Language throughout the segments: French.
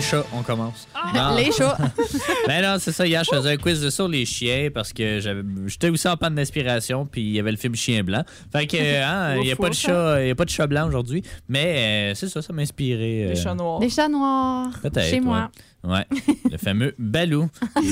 chats, on commence. Les chats. Ben non, c'est ça. Hier, je faisais un quiz sur les chiens parce que j'étais aussi en panne d'inspiration, puis il y avait le film Chien blanc. Fait que, il n'y a pas de chat blanc aujourd'hui, mais c'est ça m'inspirait. Les chats noirs. Des chats noirs. Peut-être. Chez moi. Ouais, le fameux Balou. On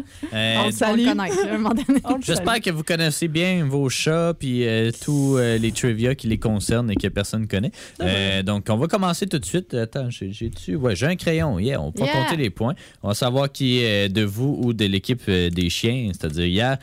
le connaît, à un moment donné. J'espère que vous connaissez bien vos chats puis tous les trivia qui les concernent et que personne ne connaît. Donc, on va commencer tout de suite. Attends, j'ai un crayon. Yeah, on va compter les points. On va savoir qui est de vous ou de l'équipe des chiens, c'est-à-dire hier,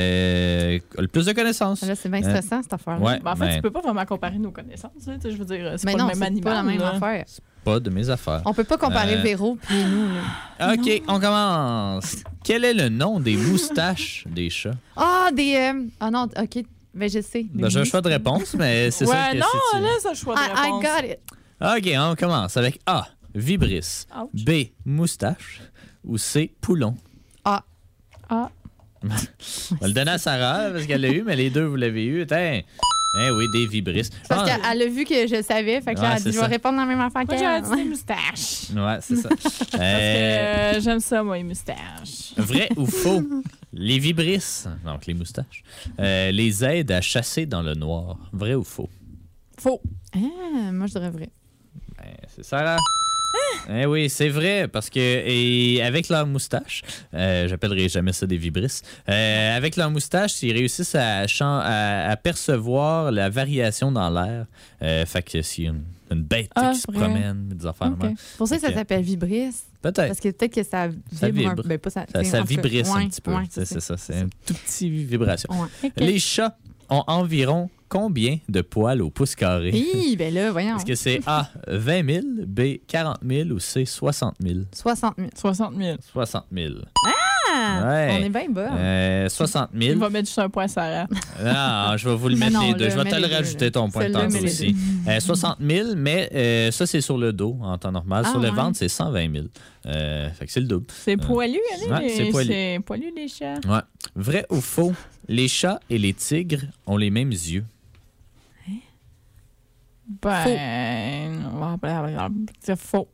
le plus de connaissances. Là, c'est bien stressant, cette affaire-là. Ouais, En fait, tu peux pas vraiment comparer nos connaissances. Là. Je veux dire, c'est Mais pas non, le même c'est animal. pas la même là. affaire. Pas de mes affaires. On peut pas comparer Véro puis nous. Là. OK, on commence. Quel est le nom des moustaches des chats? Ah, des... Ah non, OK. Ben, je sais. Ben, j'ai un choix de réponse, mais c'est ça que non, si tu... là, c'est un choix de I réponse. got it. OK, on commence avec A, vibris, Ouch. B, moustache ou C, poulon. Ah. On va le donner à Sarah parce qu'elle l'a eu, mais les deux, vous l'avez eu. Oui, des vibris. Parce qu'elle a vu que je savais. Fait que là, elle a dit, je vais répondre la même affaire Moi, qu'elle. j'aurais dit des moustaches. Ouais, c'est ça. Parce que j'aime ça, moi, les moustaches. Vrai ou faux? Les vibris, donc les moustaches, les aident à chasser dans le noir. Vrai ou faux? Faux. Ah, moi, je dirais vrai. C'est Sarah. Oui, c'est vrai, parce que et avec leur moustache, j'appellerai jamais ça des vibris, avec leur moustache, ils réussissent à percevoir la variation dans l'air. Fait que s'il y a une bête qui se promène, des affaires de même. Pour ça, ça s'appelle vibris. Peut-être. Parce que peut-être que ça vibre. Ben, pas ça vibrisse un petit peu. Ouais, c'est ça, c'est une toute petite vibration. Ouais. Okay. Les chats ont environ combien de poils au pouce carré? Oui, ben là, voyons. Est-ce que c'est A, 20 000, B, 40 000 ou C, 60 000? 60 000. 60 000. 60 000. Ah! Ouais. On est bien bas. 60 Il 000. va mettre juste un point, Sarah. Non, je vais vous le mettre les deux. Je vais te le rajouter, ton point de Celui-là, temps mets les aussi. 60 000, mais ça, c'est sur le dos en temps normal. Sur le ventre, c'est 120 000. Fait que c'est le double. C'est poilu, hein, Ouais, c'est poilu. C'est poilu, les chats. Ouais. Vrai ou faux? Les chats et les tigres ont les mêmes yeux. C'est faux.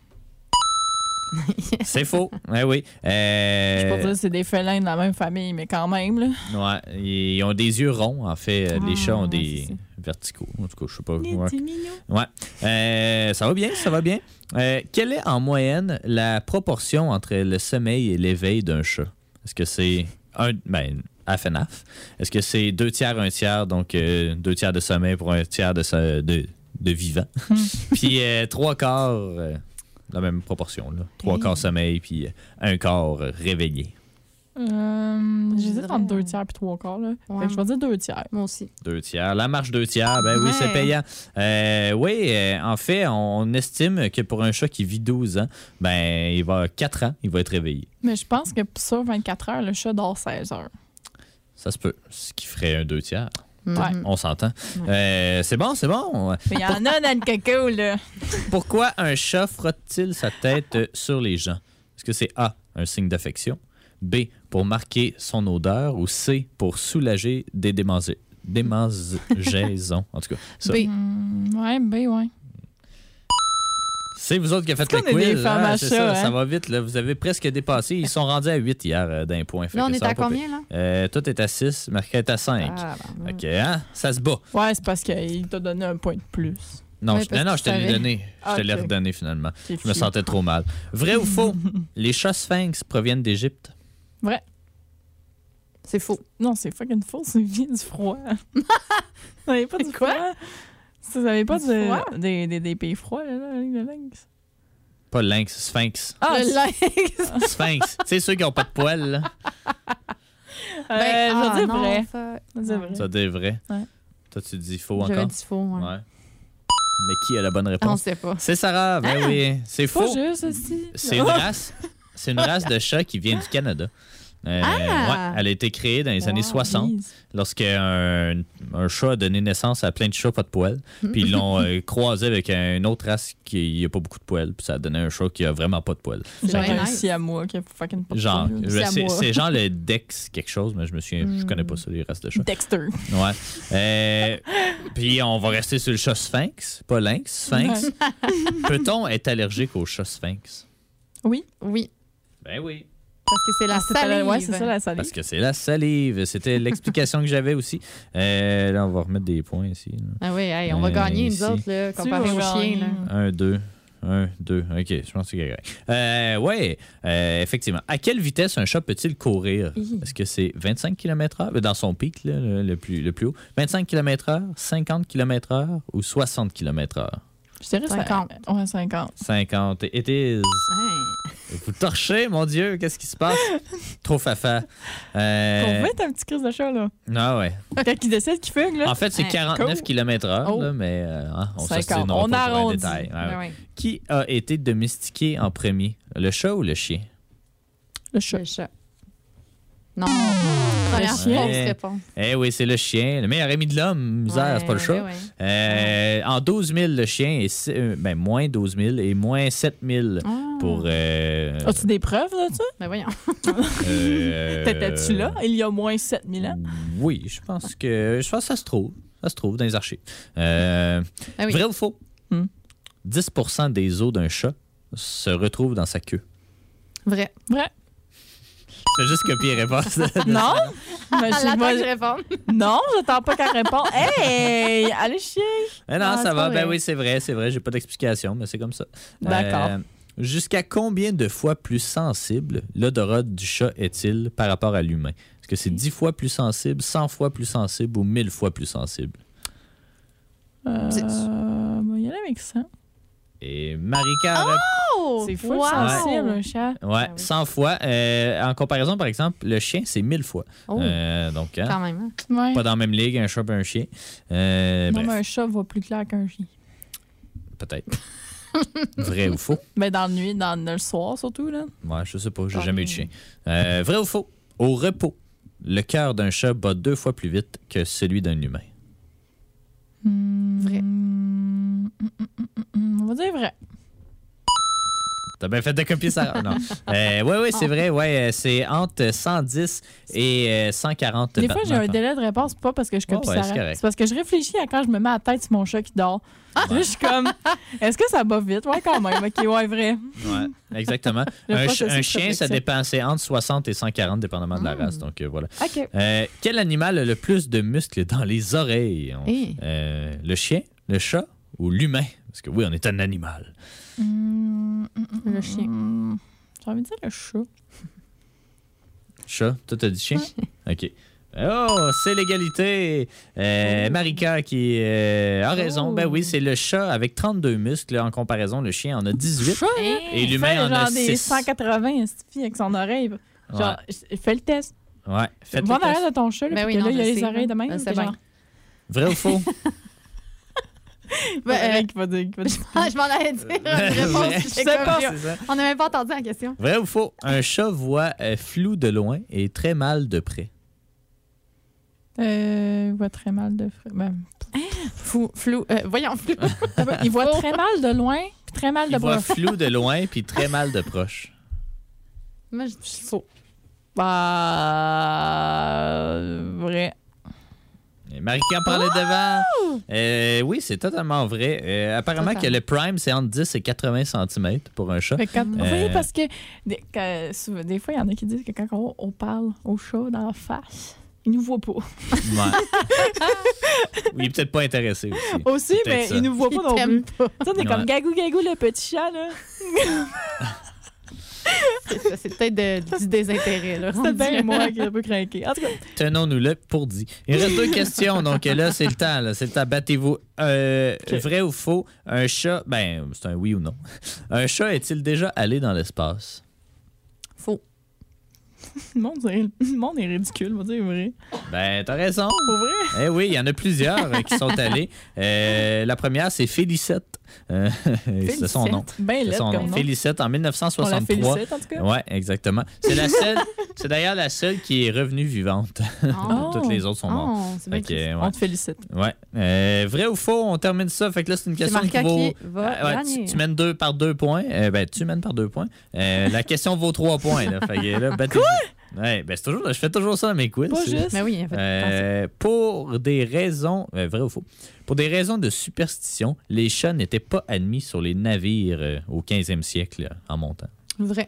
C'est faux. Oui. Je peux dire que c'est des félins de la même famille, mais quand même. Là. Ouais. Ils ont des yeux ronds, en fait. Les chats ont des c'est verticaux. En tout cas, je sais pas. Il est mignon. Ouais. Ça va bien, ça va bien. Quelle est en moyenne la proportion entre le sommeil et l'éveil d'un chat? Est-ce que c'est half and half? Est-ce que c'est 2 tiers, 1 tiers, donc 2 tiers de sommeil pour 1 tiers de vivant? Puis 3 quarts, la même proportion, là. 3 quarts sommeil, puis 1 quart réveillé. J'hésite entre 2 tiers et 3 quarts. Là. Ouais. Fait que je vais dire 2 tiers. Moi aussi. 2 tiers. La marche 2 tiers, ben oui, c'est payant. En fait, on estime que pour un chat qui vit 12 ans, ben il va 4 ans, il va être réveillé. Mais je pense que sur 24 heures, le chat dort 16 heures. Ça se peut. Ce qui ferait un 2 tiers. Ouais. On s'entend. C'est bon, c'est bon. Il y en a dans le coco, là. Pourquoi un chat frotte-t-il sa tête sur les gens? Est-ce que c'est A, un signe d'affection, B, pour marquer son odeur, ou C, pour soulager des démangeaisons? En tout cas, ça. B. Ouais, B, ouais. C'est vous autres qui avez fait le Est-ce qu'on est quiz. des femmes à C'est chat, ça hein? va vite. Là. Vous avez presque dépassé. Ils sont rendus à 8 hier d'un point. Fait Là, on que est ça va à pas combien, pire. là? Tout est à 6. Marquette est à 5. Ah, ben, OK, hein? Ça se bat. Ouais, c'est parce qu'il t'a donné un point de plus. Non, Ouais, je parce te que tu l'ai savais. donné. Je te l'ai Ok. redonné finalement. C'est Je me cute. sentais trop mal. Vrai ou faux? Les chats sphinx proviennent d'Égypte? Vrai. C'est faux. Non, c'est fucking faux, c'est vient du froid. Vous n'avez pas du Quoi? froid? Vous n'avez pas Du froid? des pays froids, là, le lynx? Pas le lynx, sphinx. Ah, Le lynx. Sphinx. Tu sais, ceux qui n'ont pas de poils, là. je veux dire non, vrai. fuck. Je veux dire vrai. Ça dit vrai. Ouais. Toi, tu dis faux J'avais encore? dit faux, ouais. Ouais. Mais qui a la bonne On réponse? sait pas. C'est Sarah. Ben oui. C'est Pas faux. juste aussi. C'est une race. C'est une race de chat qui vient du Canada. Ouais, elle a été créée dans les années 60 lorsqu'un chat a donné naissance à plein de chats pas de poils. Puis ils l'ont croisé avec une autre race qui n'a pas beaucoup de poils. Puis ça a donné un chat qui a vraiment pas de poils. Genre bien un nice. siamois qui a fucking pas de Genre, poils. c'est genre le Dex quelque chose, mais je connais pas ça, les races de chats. Dexter. Ouais. Puis on va rester sur le chat sphinx, pas lynx, sphinx. Peut-on être allergique au chat sphinx? Oui. Oui. Ben oui. Parce que c'est la salive. Oui, c'est ça, la salive. Parce que c'est la salive. C'était l'explication que j'avais aussi. Là, on va remettre des points ici. Là. Ah oui, hey, on va gagner, ici. nous autres, là, comparé aux chiens. Là. 1, 2. 1, 2. OK, je pense que c'est correct. Oui, effectivement. À quelle vitesse un chat peut-il courir? Est-ce que c'est 25 km/h? Dans son pic, là, le plus haut. 25 km/h, 50 km/h ou 60 km/h? Je dirais 50. Ouais, 50. 50. It is. Vous torchez, mon Dieu, qu'est-ce qui se passe? Trop fafa. On va être un petit crise de chat, là. Ah ouais. Quand il décide qu'il fugue, là. En fait, c'est 49 cool. km/h, là, mais on s'assinera pas pour un détail. Ouais. Qui a été domestiqué en premier? Le chat ou le chien? Le chat. Le chat. Non. Première chien. réponse. Eh oui, c'est le chien. Le meilleur ami de l'homme, misère, c'est pas le chat. En 12 000, le chien est moins 12 000 et moins 7 000 pour... As-tu des preuves de ça? Ben voyons. T'étais-tu là? Il y a moins 7 000 ans? Oui, je pense que ça se trouve. Ça se trouve dans les archives. Vrai ou faux? 10% des os d'un chat se retrouvent dans sa queue. Vrai. Je vais juste copier les réponses. Non? Mais que je réponde. Non, j'attends pas qu'elle réponde. Hey! Allez chier! Non, ça va. Ben oui, c'est vrai. J'ai pas d'explication, mais c'est comme ça. D'accord. Jusqu'à combien de fois plus sensible l'odorat du chat est-il par rapport à l'humain? Est-ce que c'est 10 fois plus sensible, 100 fois plus sensible ou 1000 fois plus sensible? Il y en a avec ça. Et Marika... C'est fou sensible, un chat. Ouais, 100 fois. En comparaison, par exemple, le chien, c'est 1000 fois. Donc, quand même. Ouais. Pas dans la même ligue, un chat et un chien. Non, mais un chat va plus clair qu'un chien. Peut-être. Vrai ou faux? Mais dans la nuit, dans le soir surtout, là. Ouais, je sais pas, j'ai jamais eu de chien. Vrai ou faux? Au repos, le cœur d'un chat bat 2 fois plus vite que celui d'un humain. Vrai. On va dire vrai. T'as bien fait de copier ça. Non. Oui, c'est vrai. Ouais, c'est entre 110 et 140 Des fois, j'ai un délai de réponse, pas parce que je copie ça. C'est parce que je réfléchis à quand je me mets à la tête sur mon chat qui dort. Là, je suis comme, est-ce que ça va vite? Ouais, quand même. OK, ouais, vrai. Ouais, exactement. un chien, ça dépend. C'est entre 60 et 140, dépendamment de la race. Donc, voilà. OK. Quel animal a le plus de muscles dans les oreilles? Le chien, le chat ou l'humain? Parce que oui, on est un animal. Le chien. J'ai envie de dire le chat. Chat? Toi, t'as dit chien? OK. Oh, c'est l'égalité. Marika qui a raison. Ben oui, c'est le chat avec 32 muscles. En comparaison, le chien en a 18. Chat, et l'humain en a 6. Des 180 avec son oreille. Genre, fais le test. Ouais, faites Va le test. en de ton chat. Là, il y a les oreilles de même. C'est bien. Vrai ou faux? Je m'en allais dire une réponse. Je sais pas. On n'a même pas entendu la question. Vrai ou faux? Un chat voit flou de loin et très mal de près. Il voit très mal de près. Flou. Voyons, flou. Il voit très mal de loin puis très mal de proche. Il voit flou de loin puis très mal de proche. Moi, je dis faux. Vrai. Marika prend le devant. Oui, c'est totalement vrai. Apparemment que le prime, c'est entre 10 et 80 cm pour un chat. Oui, parce que des fois, il y en a qui disent que quand on parle au chat dans la face, il nous voit pas. Ouais. Il est peut-être pas intéressé aussi. Aussi, mais il nous voit pas non plus. On est comme Gagou Gagou, le petit chat, là. C'est peut-être du désintérêt. Là, c'est bien moi qui est un peu craqué. En tout cas. Tenons-nous-le pour dit. Il reste 2 questions, donc là, c'est le temps. Là, c'est le temps. Battez-vous. Vrai ou faux? Un chat, c'est un oui ou non. Un chat est-il déjà allé dans l'espace? Faux. Le monde est ridicule, on va dire vrai. T'as raison. Pour vrai? Eh oui, il y en a plusieurs qui sont allés. La première, c'est Félicette. C'est son nom. C'est son nom. Félicette en 1963. On la félicite, en tout cas. Oui, exactement. C'est la seule. C'est d'ailleurs la seule qui est revenue vivante. Toutes les autres sont mortes. On te félicite. Ouais. Vrai ou faux, on termine ça. Fait que là, c'est une question qui vaut. Tu mènes par 2 points. Tu mènes par 2 points. La question vaut 3 points. Là. Fait que là, Quoi? Ouais, je fais toujours ça dans mes quiz. Pas juste. Mais oui, pour des raisons, vrai ou faux, pour des raisons de superstition, les chats n'étaient pas admis sur les navires au 15e siècle en montant. Vrai.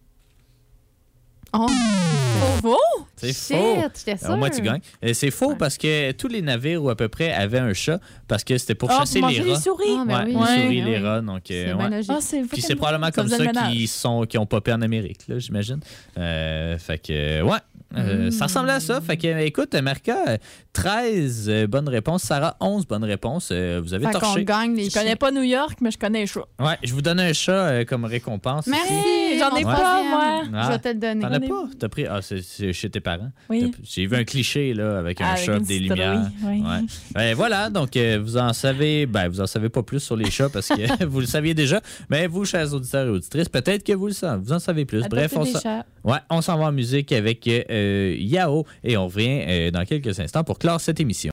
Oh! Faux? C'est faux. J'étais sûre. Au moins, tu gagnes. C'est faux parce que tous les navires, ou à peu près, avaient un chat parce que c'était pour chasser les rats. les souris. Les souris, les rats. Donc, C'est bien logique. Puis c'est probablement comme ça qui ont popé en Amérique, là, j'imagine. Fait que, ça ressemble à ça. Fait que, écoute, Marika, 13 bonnes réponses. Sarah, 11 bonnes réponses. Vous avez torché. Je connais pas New York, mais je connais les chats. Ouais, je vous donne un chat comme récompense. Merci. J'en ai pas, moi. Je vais te le donner. T'en as pas? T'as pris... Ah, c'est chez tes parents. Oui. J'ai vu un cliché, là, avec un chat, des lumières. Oui. Ouais. Voilà, donc vous en savez pas plus sur les chats parce que vous le saviez déjà. Mais vous, chers auditeurs et auditrices, peut-être que vous en savez plus. Bref, on s'en va en musique avec Yao et on revient dans quelques instants pour clore cette émission.